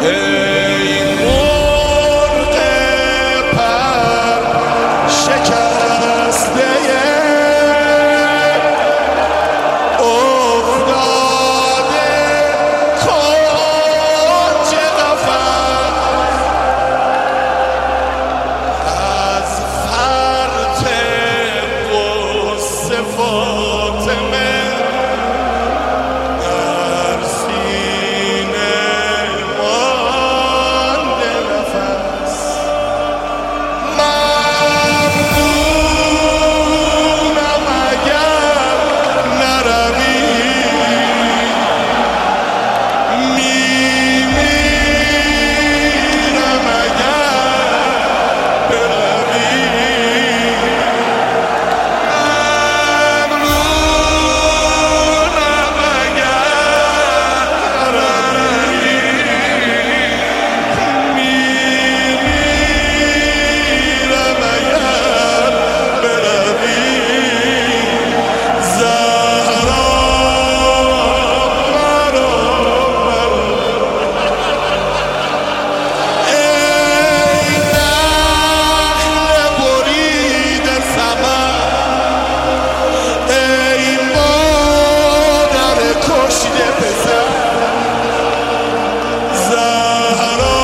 ای مرغ پر شکسته افتاده کنج قفس، از فرط غصه فاطمه در سینه مانده نفس. ممنونم اگر نروی، میمیرم اگر بروی. ممنونم اگر نروی، میمیرم اگر بروی. زهرا مرا ای نخل بریده ثمر، ای مادر کشته پسر. زهرا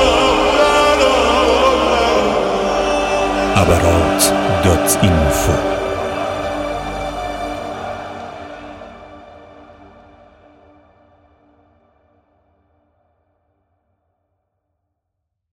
مرا abarat.info